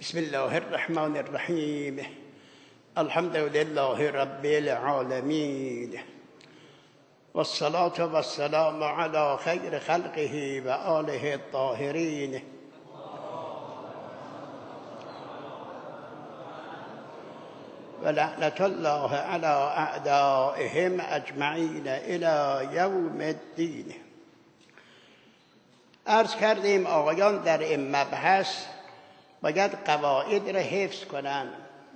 بسم الله الرحمن الرحیم. الحمد لله رب العالمین والصلاة والسلام على خیر خلقه و آله الطاهرین. و لعنت الله على اعدائهم اجمعین الی یوم الدین. عرض کردیم آقایان در این مبحث باید قواعد را حفظ کنند،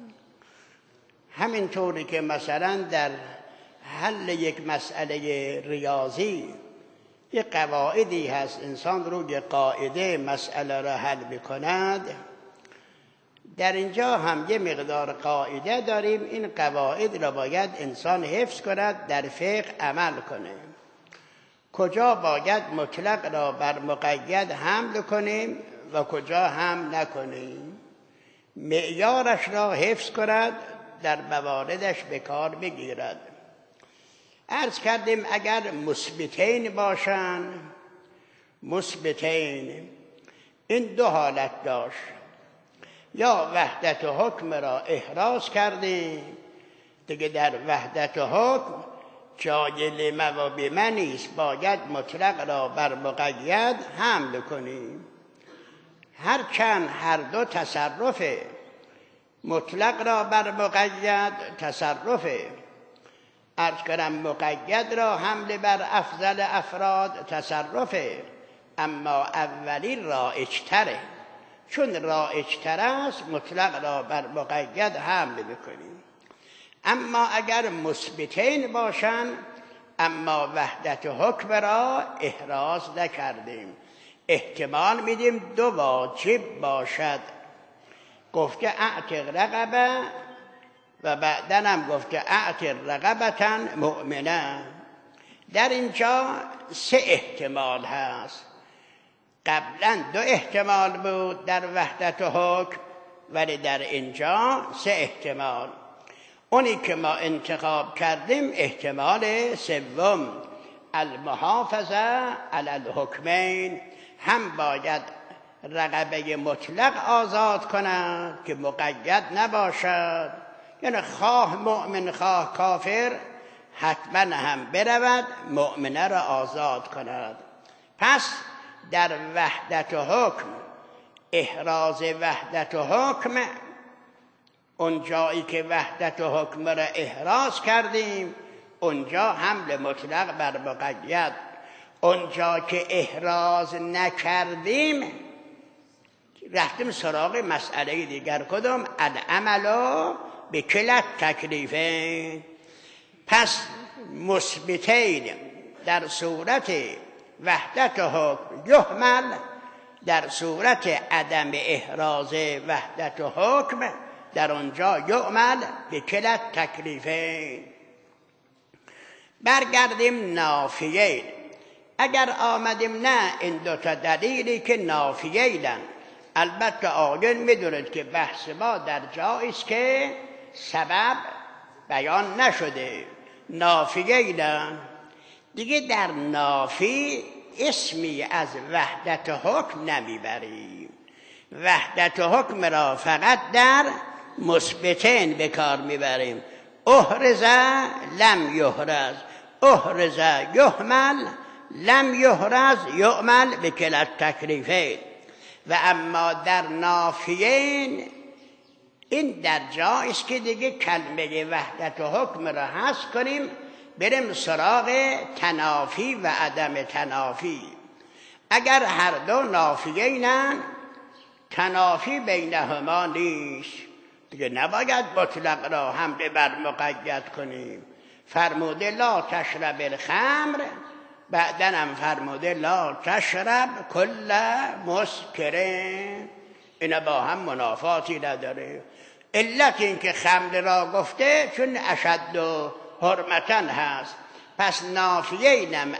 همینطوری که مثلا در حل یک مسئله ریاضی یک قواعدی هست، انسان روی قاعده مسئله را حل می‌کند. در اینجا هم یه مقدار قاعده داریم، این قواعد را باید انسان حفظ کند، در فقه عمل کنه. کجا باید مطلق را بر مقید حمل کنیم و کجا هم نکنیم، معیارش را حفظ کند، در مواردش به کار بگیرد. عرض کردیم اگر مثبتین باشند، مثبتین این دو حالت داشت، یا وحدت حکم را احراز کردیم، دیگه در وحدت حکم جای لم و بم نیست، باید مطلق را بر مقید حمل کنیم. هرچند هر دو تصرف، مطلق را بر مقید تصرف، عرض کنم مقید را حمل بر افضل افراد تصرف، اما اولی رایج‌تره، چون رایج‌تر است مطلق را بر مقید حمل بکنیم. اما اگر مثبتین باشند اما وحدت حکم را احراز نکردیم، احتمال میدیم دو واجب باشد، گفته اعتق رقبه و بعداً هم گفته اعتق رقبة مؤمنه. در اینجا سه احتمال هست، قبلا دو احتمال بود در وحدت حکم، ولی در اینجا سه احتمال. اونی که ما انتخاب کردیم احتمال سوم، المحافظه علی الحکمین، هم باید رقبه مطلق آزاد کند که مقید نباشد، یعنی خواه مؤمن خواه کافر حتما هم برود مؤمنه را آزاد کند. پس در وحدت حکم، احراز وحدت حکم، اون جایی که وحدت حکم را احراز کردیم اونجا حمل مطلق بر مقید، اونجا که احراز نکردیم رفتیم سراغ مسئله دیگر. کدوم؟ العمل بکلا التکلیفین. پس مثبتین در صورت وحدت حکم یحمل، در صورت عدم احراز وحدت حکم در آنجا یعمل بکلا التکلیفین. برگردیم نافیین. اگر آمدیم نه این دوتا دلیلی که نافیینن، البته آقایان میدونید که بحث ما در جایی است که سبب بیان نشده، نافیینن دیگه. در نافی اسمی از وحدت حکم نمیبریم، وحدت حکم را فقط در مثبتین به کار میبریم. احرز لم یحرز، احرز یحمل لم یحرز یعمل بکلا التکلیفین. و اما در نافیین این در جایی است که دیگه کلمه وحدت حکم را حذف کنیم، بریم سراغ تنافی و عدم تنافی. اگر هر دو نافیینن تنافی بینهما نیست، دیگه نباید مطلق را حمل بر مقید کنیم. فرموده لا تشرب الخمر، بعداً هم فرموده لا تشرب کل مسکرین، اینا با هم منافاتی نداره. علت این که خمر را گفته چون اشد و حرمتن هست. پس نافیینم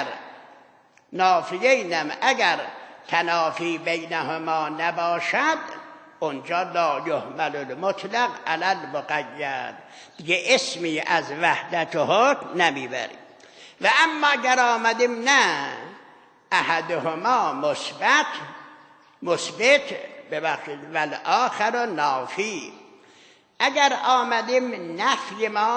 اگر تنافی بینهما نباشد اونجا لا یحمل المطلق علی المقید، دیگه اسمی از وحدت حکم نمیبریم. و اما اگر آمدیم نه احدهما مثبت ببخشید والآخر نافی. اگر آمدیم نفی ما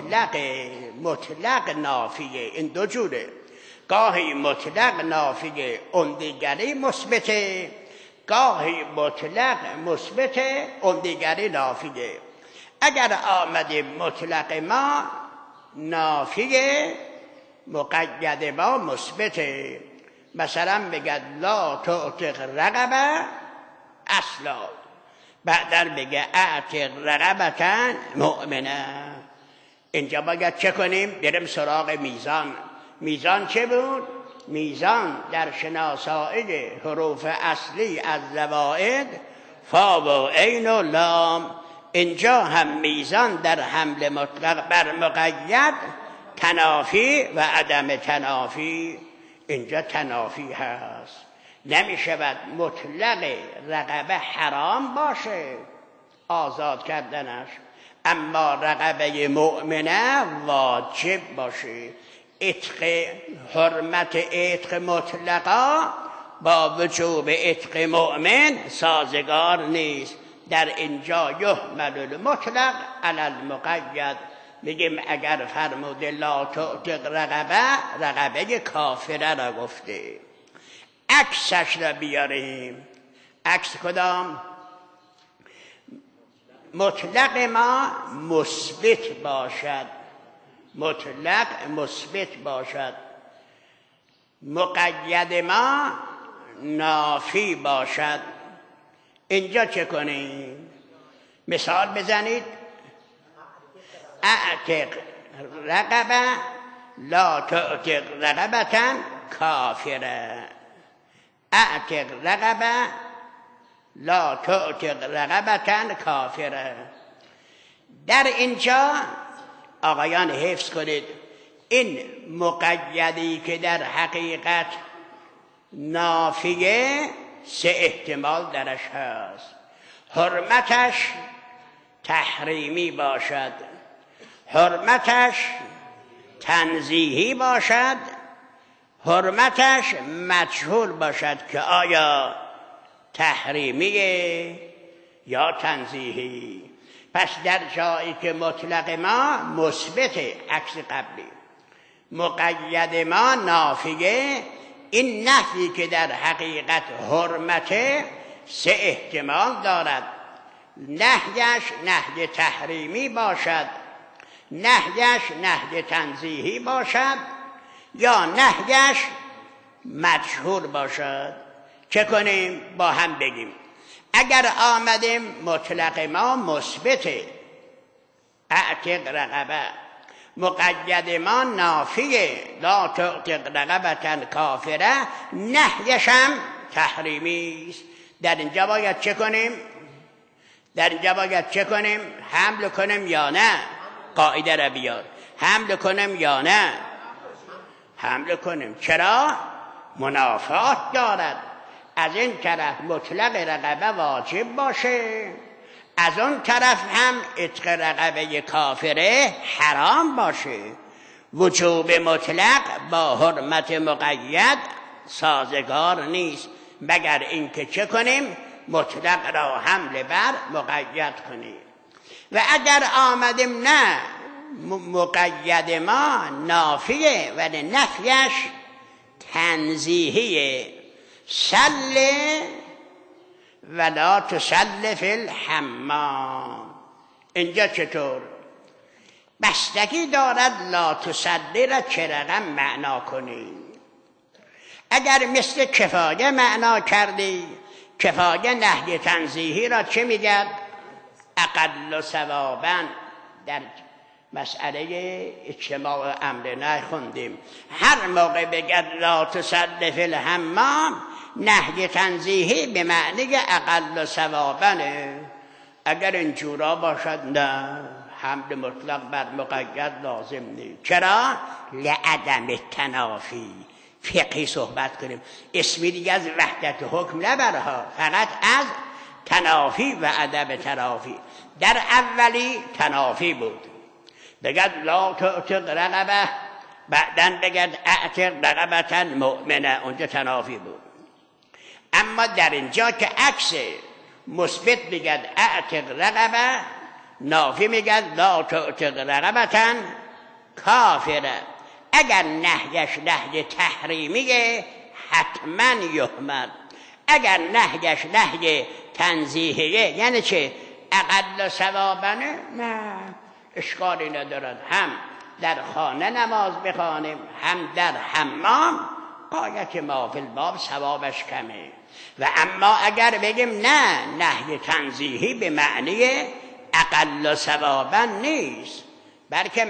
مطلق نافیه. این دو جوره، گاهی مطلق نافیه اون دیگری مثبته، گاهی مطلق مثبته اون دیگری نافیه. اگر آمدیم مطلق ما نافیه، مقید ما مثبته. مثلا بگد لا تعتق رقبه اصلا، بعدن بگه اعتق رقبتن مؤمنه. اینجا باید چه کنیم؟ بریم سراغ میزان. میزان چه بود؟ میزان در شناسایی حروف اصلی از زوائد فا و عین و لام. اینجا هم میزان در حمل مطلق بر مقید تنافی و عدم تنافی. اینجا تنافی هست. نمی شود مطلق رقبه حرام باشه آزاد کردنش، اما رقبه مؤمنه واجب باشه. حرمت عتق مطلقا با وجوب عتق مؤمن سازگار نیست. در اینجا یحمل المطلق علی المقید. میگیم اگر فرموده لا تعتق رقبه کافره را گفته. عکسش را بیاریم. عکس کدام؟ مطلق ما مثبت باشد، مطلق مثبت باشد، مقید ما نافی باشد. اینجا چه کنیم؟ مثال بزنید. اعتق رقبه لا تعتق رقبتن کافره. اعتق رقبه لا تعتق رقبتن کافره. در اینجا آقایان حفظ کنید، این مقیدی که در حقیقت نافیه سه احتمال درش هست. حرمتش تحریمی باشد، حرمتش تنزیهی باشد، حرمتش مجهول باشد که آیا تحریمیه یا تنزیهی. پس در جایی که مطلق ما مثبته عکس قبلی، مقید ما نافیه، این نفی که در حقیقت حرمته سه احتمال دارد. نهیش نهی تحریمی باشد، نهیش نهی تنزیهی باشد، یا نهیش مجهول باشد. چه کنیم؟ با هم بگیم. اگر آمدیم مطلق ما مثبته اعتق رقبه، مقید ما نافیه لا تعتق رقبتن کافره، نهیش هم تحریمی است. در اینجا باید چه کنیم؟ در اینجا باید چه کنیم؟ حمل کنیم یا نه؟ قاعده را بیار. حمل کنیم یا نه؟ حمل کنیم. چرا؟ منافات دارد. از این طرف مطلق رقبه واجب باشه، از اون طرف هم عتق رقبه کافره حرام باشه. وجوب مطلق با حرمت مقید سازگار نیست، مگر اینکه چه کنیم؟ مطلق را حمل بر مقید کنیم. و اگر آمدیم نه مقید ما نافیه ولی نفیش تنزیهیه. سل ولا تسل فی الحمام. اینجا چطور؟ بستگی دارد لا تسلی را چه رقم معنا کنی. اگر مثل کفایه معنا کردی، کفایه نهی تنزیهی را چه میگد؟ اقل ثوابا. در مسئله اجتماع امر نهی خوندیم. هر موقع بگد لا تسل فی الحمام، نهی تنزیهی به معنی اقل ثوابنه. اگر اینجورا باشد نه، حمل مطلق بر مقید لازم نیست. چرا؟ لعدم تنافی. فقهی صحبت کنیم. اسمی دیگه از وحدت حکم نبرها، فقط از تنافی و عدم تنافی. در اولی تنافی بود، بگد لا تعتق رقبه، بعدن بگد اعتق رقبتن مؤمنه، اونجا تنافی بود. اما در اینجا که عکس مثبت میگد اعتق رقبه، نافی میگد لا تعتق رقبة کافره. اگر نهیش نهی تحریمیه حتما یحمل، اگر نهیش نهی تنزیهیه یعنی چه؟ اقل ثوابنه، نه اشکالی ندارد، هم در خانه نماز بخوانیم هم در حمام، غایت ما فی الباب ثوابش کمه. و اما اگر بگیم نه نهی تنزیهی به معنی اقل ثوابا نیست، بلکه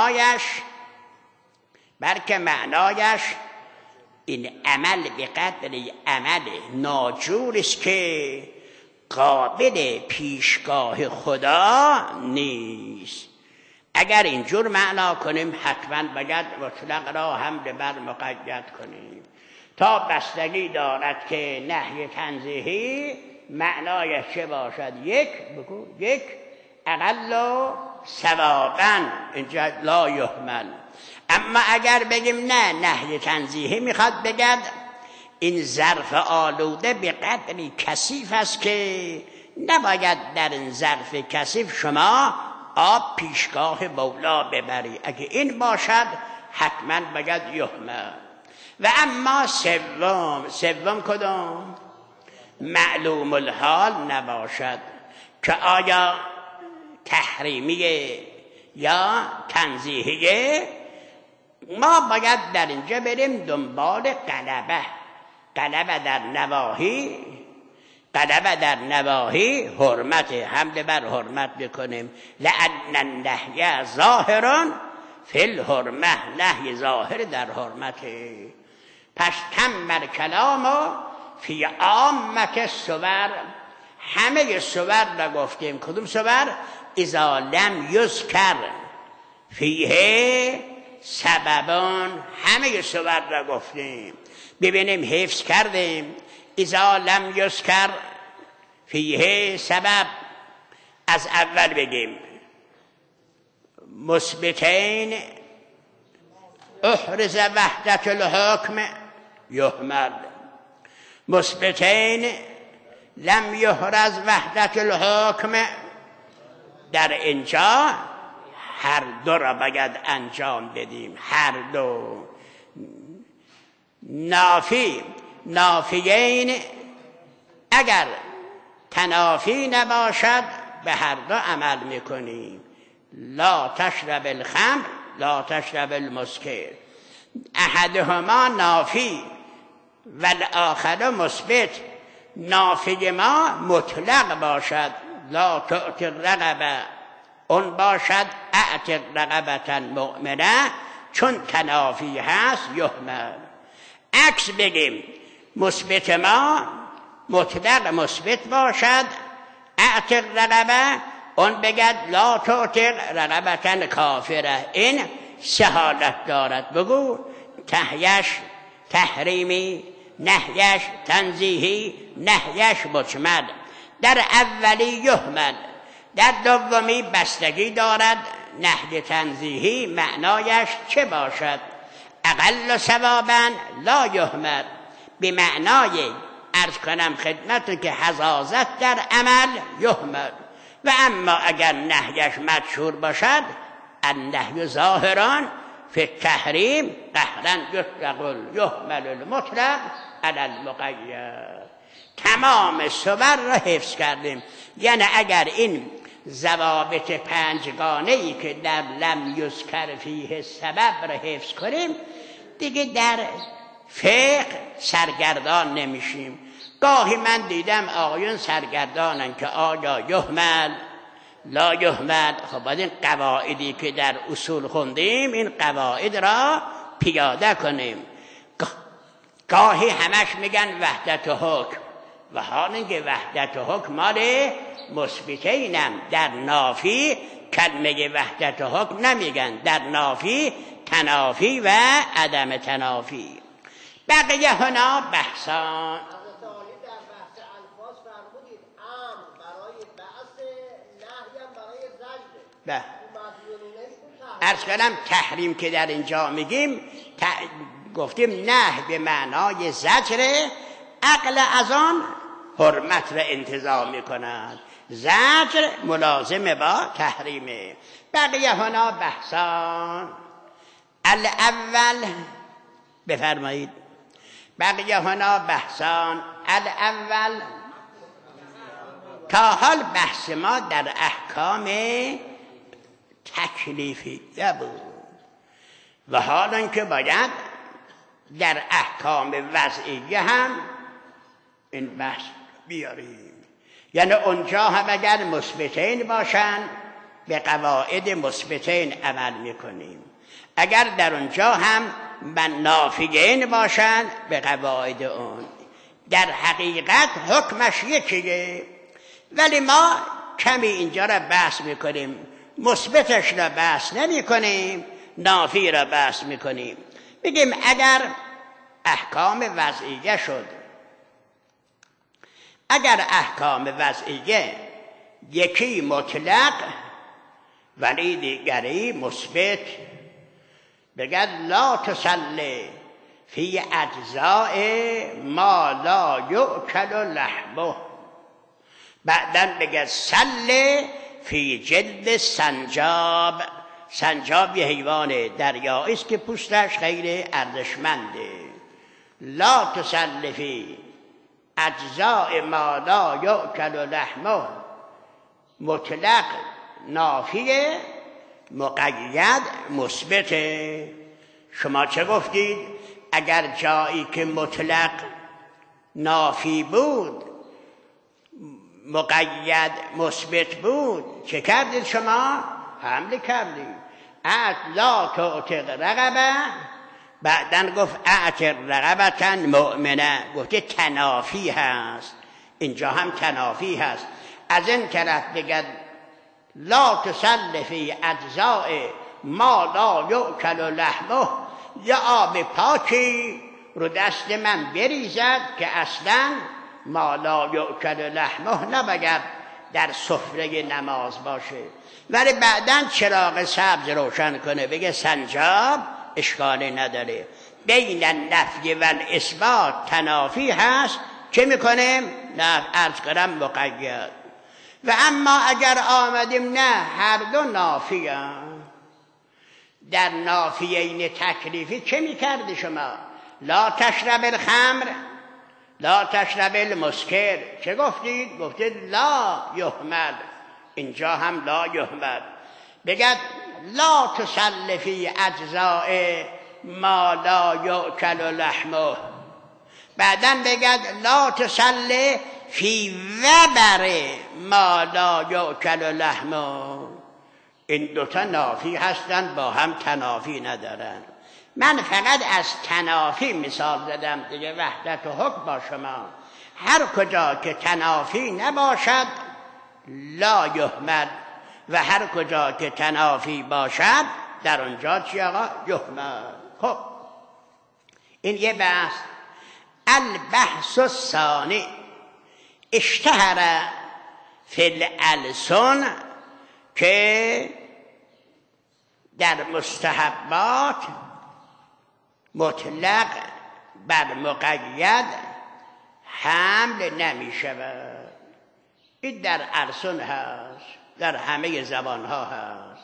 معنایش این عمل به قدر عمل ناجور است که قابل پیشگاه خدا نیست. اگر اینجور معنا کنیم حتما باید مطلق را هم بر مقید کنیم تا بستگی دارد که نهی تنزیهی معنایش چه باشد. یک اقل ثوابا، اینجا لا یحمل. اما اگر بگیم نه نهی تنزیهی میخواد بگد این ظرف آلوده به قدری کثیف است که نباید در این ظرف کثیف شما آب پیشگاه بولا ببری، اگه این باشد حتما باید یحمل. و اما سوم کدام؟ معلوم الحال نباشد که آیا تحریمیه یا تنزیهیه، ما باید در اینجا بریم دنبال غلبه در نواهی حرمت، حمل بر حرمت بکنیم. لأن النهی ظاهر فی الحرمه، نهی ظاهر در حرمته. پس تم کلام فی عامت الصور، همه صور را گفتیم. کدوم صور؟ اذا لم یذکر فیه سببان، همه صور را گفتیم. ببینیم حفظ کردیم. اذا لم یذکر فیه سبب، از اول بگیم مثبتین احرز وحدت الحکم یحمل، مثبتین لم یحرز وحدت الحکم. در اینجا هر دو را باید انجام بدیم، هر دو. نافیین اگر تنافی نباشد به هر دو عمل میکنیم. لا تشرب الخمر لا تشرب المسکر، احدهما نافی و الاخر مثبت. نافی ما مطلق باشد لا تعتق رقبه، اون باشد اعتق رقبة مؤمنه، چون تنافی هست یحمل. عکس بگیم مثبت ما مطلق مثبت باشد اعتق رقبه، اون بگد لا تعتق رقبة کافره. این سه حالت دارد. بگو تهیش تحریمی، نهیش تنزیهی، نهیش مجمل. در اولی یحمل، در دومی بستگی دارد نهی تنزیهی معنایش چه باشد. اقل ثوابا لا یحمل، به معنای عرض کنم خدمت که حزازت در عمل یحمل. و اما اگر نهیش مشهور باشد النهی ظاهران فی التحریم قهرا یحمل المطلق علی المقید. تمام صور را حفظ کردیم. یعنی اگر این ضوابط پنجگانه‌ای که در لم یذکر فیه سبب را حفظ کنیم دیگه در فقه سرگردان نمیشیم. گاهی من دیدم آقایون سرگردانن که آیا یحمل لا یحمل. خب باید این قواعدی که در اصول خوندیم این قواعد را پیاده کنیم. گاهی همش میگن وحدت حکم، و حال اینکه وحدت حکم مال مثبتینم. در نافی کلمه وحدت حکم نمیگن، در نافی تنافی و عدم تنافی. بقیه هنا بحثان. عرض کنم تحریم که در اینجا میگیم گفتیم نه به معنای زجر، عقل از آن حرمت را انتظام میکند. زجر ملازم با تحریمه. بقیه هنا بحثان. الاول بفرمایید. بقیه هنا بحثان. الاول تا حال بحث ما در احکام تکلیفیه بود و حالا که باید در احکام وضعیه هم این بحث بیاریم. یعنی اونجا هم اگر مثبتین باشن به قواعد مثبتین عمل میکنیم، اگر در اونجا هم نافیین باشن به قواعد اون. در حقیقت حکمش یکیه، ولی ما کمی اینجا را بحث میکنیم، مثبتش را بحث نمی کنیم، نافی را بحث میکنیم. بگیم اگر احکام وضعیه شد، اگر احکام وضعیه یکی مطلق ولی دیگری مثبت، بگد لا تسلی فی اجزاء ما لا یؤکل لحمه، بعدن بگد سله فی جلد سنجاب. سنجاب یه حیوان دریایی است که پوستش خیلی ارزشمنده. لا تسلی فی اجزاء ما لا یؤکل لحمه، مطلق نافیه، مقید مثبته. شما چه گفتید؟ اگر جایی که مطلق نافی بود مقید مثبت بود چه کردید شما؟ حمله کردید. لا تعتق رقبه، بعدن گفت اعتق رقبتا مؤمنه، گفته تنافی هست. اینجا هم تنافی هست. از این طرف بگد لا تسل فی اجزاء ما لا یؤکل لحمه، یا آب پاکی رو دست من بریزد که اصلا ما لا یؤکل لحمه نباید در سفره نماز باشه، ولی بعداً چراغ سبز روشن کنه بگه سنجاب، اشکالی نداره. بین النفی و الاثبات تنافی هست، چه میکنیم؟ نه عرض کنم مقید. و اما اگر آمدیم نه هر دو نافی هم. در نافیین تکلیفی چه میکردی شما؟ لا تشرب الخمر، لا تشرب المسکر. چه گفتید؟ گفتید لا یحمل. اینجا هم لا یحمل. بگد لا تسل فی اجزاء ما لا یؤکل لحمه، بعدن بگد لا تسل فی وبر ما لا یؤکل لحمه. این دوتا نافی هستن، با هم تنافی ندارن. من فقط از تنافی مثال زدم دیگه، وحدت و حکم با شما. هر کجا که تنافی نباشد لا یحمل، و هر کجا که تنافی باشد در اونجا چی آقا؟ یحمل. خب این یه بحث. البحث الثانی اشتهر فی الالسن، که در مستحبات مطلق بر مقید حمل نمی شود. این در السن هست، در همه زبان ها هست.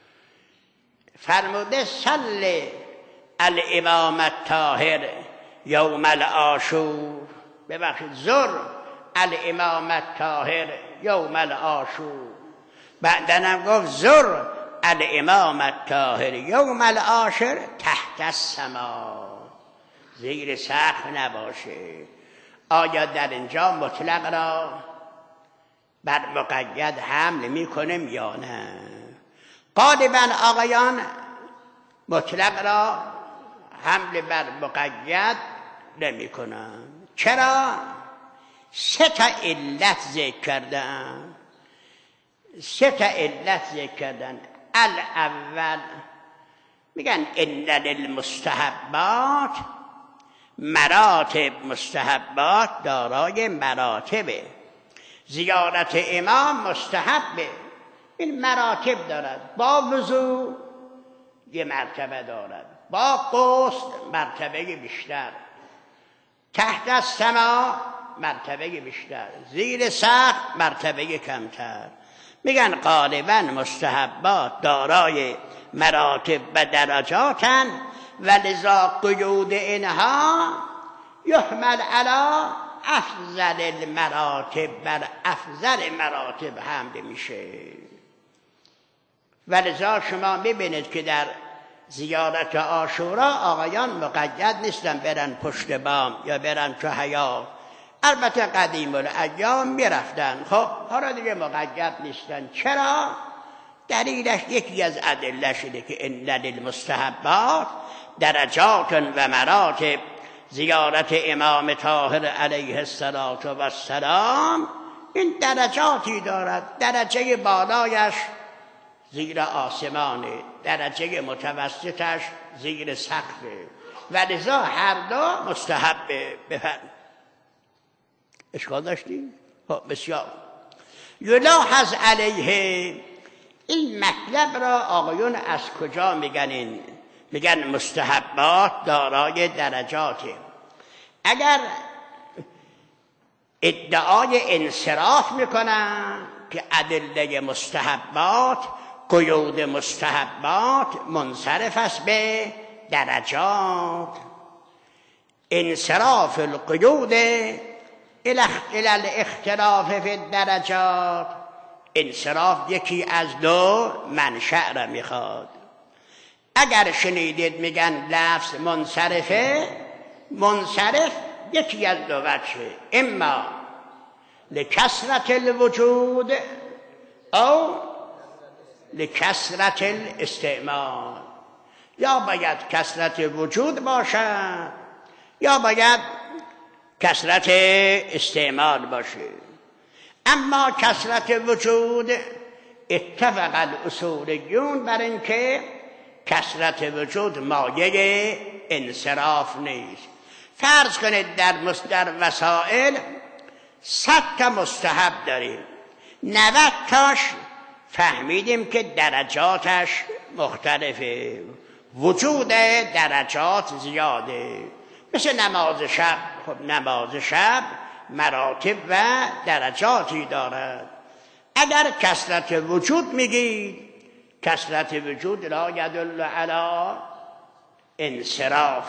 فرموده صلی الامام الطاهر یوم العاشور، ببخشید زر الامام الطاهر یوم العاشور، بعدنم گفت زر الامام الطاهر یوم العاشر تحت السما، زیر سقف نباشه. آیا در اینجا مطلق را بر مقید حمل میکنیم یا نه؟ غالبا آقایان مطلق را حمل بر مقید نمی کنن. چرا؟ سه تا علت ذکر کردن. سه تا علت ذکر کردن. الاول میگن ان للمستحبات مراتب، مستحبات دارای مراتبه. زیارت امام مستحبه، این مراتب دارد. با وضو یه مرتبه دارد، با غسل مرتبه بیشتر. تحت السما مرتبه بیشتر، زیر سقف مرتبه کمتر. میگن غالبا مستحبات دارای مراتب و درجاتن و لذا قیود اینها یحمل علی افضل المراتب، بر افضل مراتب حمل میشه. و لذا شما میبینید که در زیارت عاشورا آقایان مقید نیستن برن پشت بام یا برن تو حیاط. البته قدیم الایام میرفتن، خب حالا دیگه مقید نیستن. چرا؟ دلیلش یکی از ادله‌ش اینه که ان للمستحبات درجات و مراتب. زیارت امام طاهر علیه السلام این درجاتی دارد. درجه بالایش زیر آسمانه، درجه متوسطش زیر سقفه و لذا هر دو مستحبه. بفرمایید. اشکال داشتیم؟ خب بسیار. یلاحظ علیه، این مطلب را آقایون از کجا میگن؟ میگن مستحبات دارای درجاته. اگر ادعای انصراف میکنن که ادله مستحبات، قیود مستحبات منصرف است به درجات، انصراف القیود الى الاختلاف فی الدرجات، انصراف یکی از دو منشأ را میخواد. اگر شنیدید میگن لفظ منصرفه، منصرف یکی از دو وجهه، اما لکثرت الوجود او لکثرت الاستعمال. یا باید کثرت وجود باشد یا باید کثرت استعمال باشه. اما کثرت وجود اتفق الاصولیون بر این که کثرت وجود مایه انصراف نیست. فرض کنید در وسائل 100 تا مستحب داریم، 90 تاش فهمیدیم که درجاتش مختلفه، وجود درجات زیاده. مثل نماز شب، خب نماز شب مراتب و درجاتی دارد. اگر کثرت وجود میگید، کثرت وجود لا یدل علی انصراف،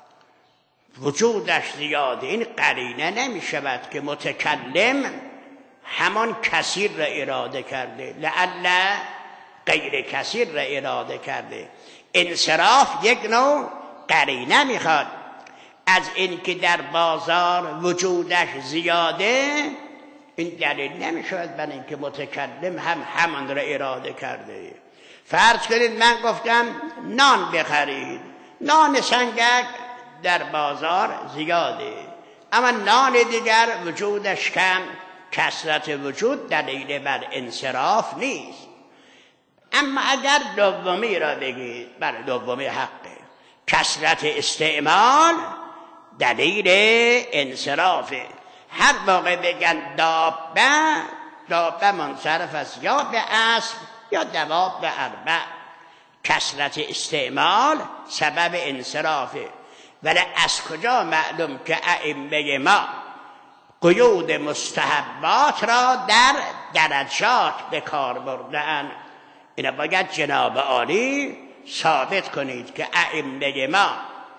وجودش زیاده. این قرینه نمی شود که متکلم همان کثیر را اراده کرده، لعل غیر کثیر را اراده کرده. انصراف یک نوع قرینه میخواد. از این که در بازار وجودش زیاده، این دلیل نمی شود بر این که متکلم هم همان را اراده کرده. فرض کنید من گفتم نان بخرید، نان سنگک در بازار زیاده، اما نان دیگر وجودش کم، کثرت وجود دلیل بر انصراف نیست. اما اگر دومی را بگید، بر دومی حقه، کثرت استعمال دلیل انصرافه. هر موقع بگن دابه منصرف است یا به اسب یا دواب به اربع، کثرت استعمال سبب انصرافه. ولی از کجا معلوم که ائمه ما قیود مستحبات را در درجات به کار بردن؟ اینا باید جناب عالی ثابت کنید که ائمه ما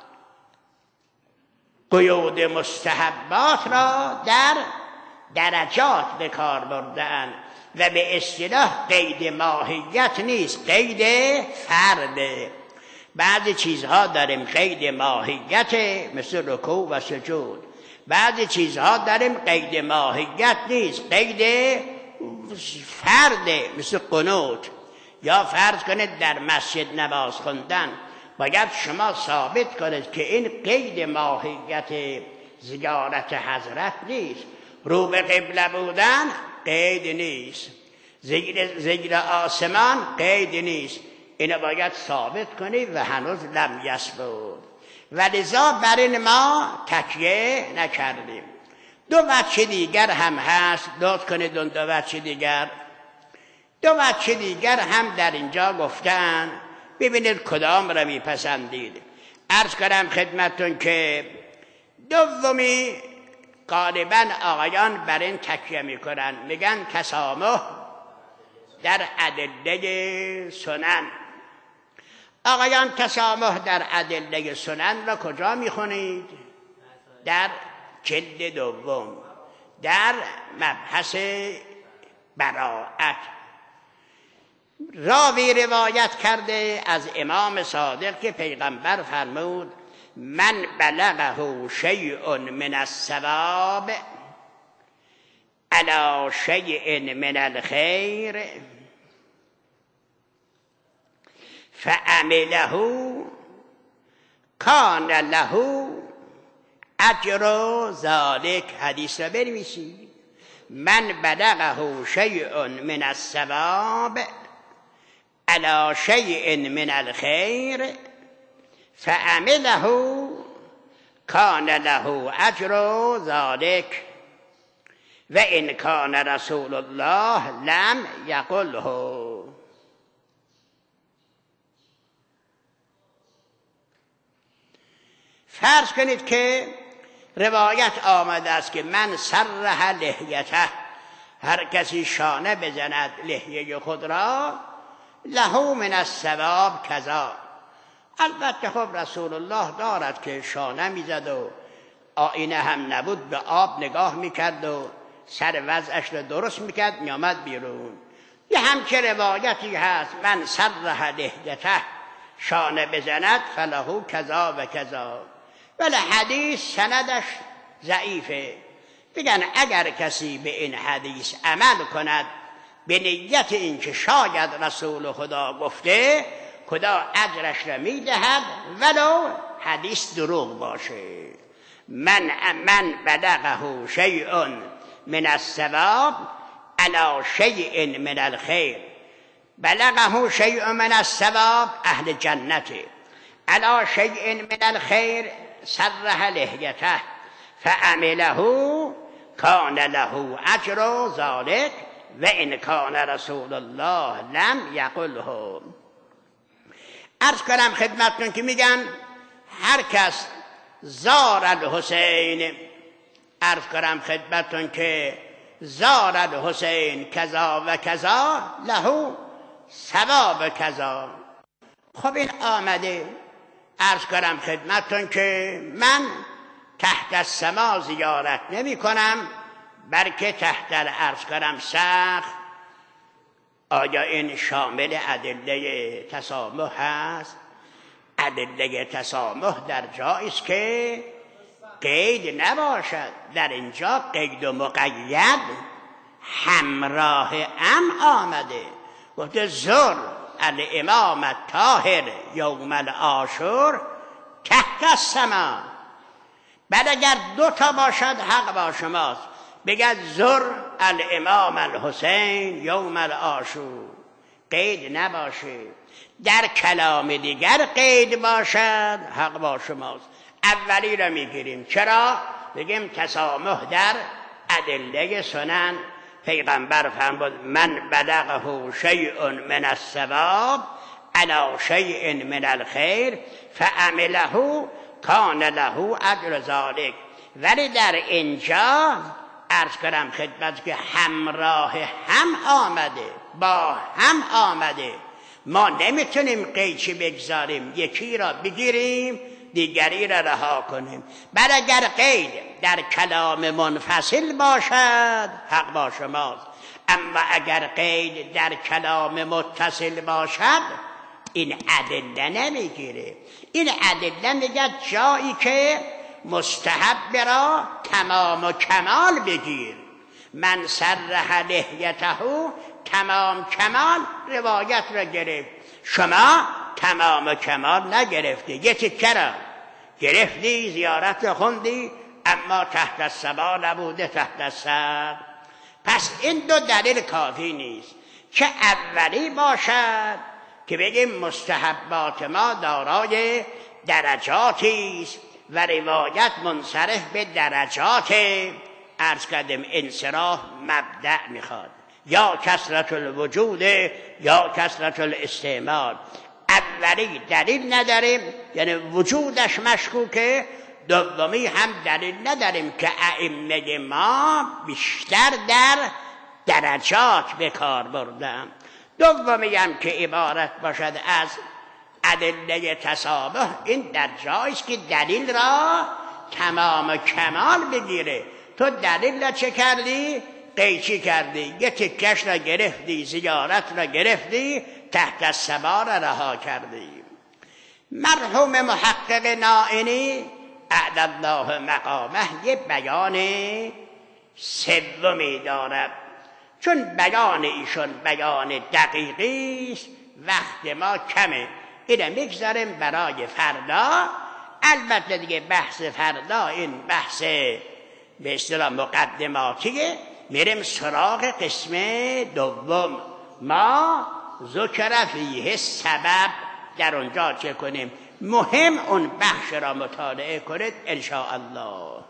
قیود مستحبات را در درجات به کار بردن و به اصطلاح قید ماهیت نیست، قید فرده. بعضی چیزها داریم قید ماهیت مثل رکوع و سجود، بعضی چیزها داریم قید ماهیت نیست، قید فرده مثل قنوت. یا فرض کنید در مسجد نماز خوندن، باید شما ثابت کنید که این قید ماهیت زیارت حضرت نیست. رو به قبله بودن قید نیست، زیر آسمان قید نیست. اینو باید ثابت کنید و هنوز لم یثبت. ولذا بر این ما تکیه نکردیم. دو وجه دیگر هم هست، لطف کنید اون دو وجه دیگر هم در اینجا گفتن. ببینید کدام را میپسندید. عرض کنم خدمتون که دومی غالبا آقایان بر این تکیه میکنن، میگن تسامح در ادله سنن. آقایان تسامح در ادله سنن را کجا میخونید؟ در جلد دوم در مبحث براءت. راوی روایت کرده از امام صادق که پیغمبر فرمود من بلغه شیء من الثواب علی شیء من الخیر فعمله کان له اجر ذلک. حدیث را بنویسید. من بلغه شیء من الثواب علی شیء من الخیر فعمله کان له اجر ذلک و ان کان رسول الله لم یقله. فرض کنید که روایت آمده است که من سرح لحیته، هر کسی شانه بزند لحیه خود را، له من الثواب کذا. البته خب رسول الله دارد که شانه میزد و آینه هم نبود، به آب نگاه میکرد و سر وضعش رو درست میکرد میامد بیرون. یه همچه روایتی هست من سرح لحیته، شانه بزند فله کذا و کذا، ولی حدیث سندش ضعیفه. بگن اگر کسی به این حدیث عمل کند به نیت اینکه شاید رسول خدا گفته، خدا اجرش را میدهد ولو حدیث دروغ باشه. من بلغه شیء من الثواب علی شیء من الخیر. بلغه شیء من الثواب اهل جنته، علی شیء من الخیر سرح لحیته فعمله کان له اجر ذلک و ان کان رسول الله لم یقله. عرض کنم خدمتتون که میگن هر کس زار الحسین، عرض کنم خدمتتون که زار الحسین کذا و کذا له ثواب کذا. خب این آمده. عرض کنم خدمتتون که من تحت السما زیارت نمی کنم، بلکه تحت الارض کنم سقف. آیا این شامل ادله تسامح هست؟ ادله تسامح در جایی است که قید نباشد. در اینجا قید و مقید همراه آمده. گفته زر الامام الطاهر یوم العاشور تحت السما. بعد اگر دو تا باشد حق با شماست. بگد زر الامام الحسین یوم العاشور، قید نباشه. در کلام دیگر قید باشد حق با شماست. اولی را میگیریم. چرا؟ بگیم تسامح در ادله سنن. پیغمبر فرمود من بلغه شیء من الثواب علی شیء من الخیر فعمله کان له اجر ذلک. ولی در اینجا عرض کنم خدمت که همراه هم آمده، با هم آمده. ما نمیتونیم قیچی بگذاریم، یکی را بگیریم دیگری را رها کنیم. بعد اگر قید در کلام منفصل باشد حق با شماست، اما اگر قید در کلام متصل باشد این ادله نمیگیره. این ادله میگه جایی که مستحب را تمام و کمال بگیر. من سرح لحیته تمام کمال روایت را گرفت، شما تمام و کمال نگرفتی، یه تکه را گرفتی، زیارت خوندی، اما تحت السما نبوده، تحت السقف. پس این دو دلیل کافی نیست که اولی باشد که بگیم مستحبات ما دارای درجاتی است و روایت منصرف به درجات. عرض کردم انصراف مبدأ میخواد، یا کثرت الوجود یا کثرت الاستعمال. اولی دلیل نداریم، یعنی وجودش مشکوکه، دومی هم دلیل نداریم که ائمه ما بیشتر در درجات به کار بردن. دومی هم که عبارت باشد از ادله تشابه، این در جایی است که دلیل را تمام و کمال بگیره. تو دلیل را چه کردی؟ قیچی کردی، یه تکش را گرفتی، زیارت را گرفتی، تحت الصبا را رها کردی. مرحوم محقق نائینی اعلی الله مقامه یه بیان سومی دارد. چون بیان ایشون بیان دقیقی است، وقت ما کمه، اینه میگذاریم برای فردا. البته دیگه بحث فردا این بحث به اصطلاح مقدماتیه. میریم سراغ قسم دوم. ما ذکر فیه سبب، در اونجا چه کنیم؟ مهم اون بخش را مطالعه کنید ان شاء الله.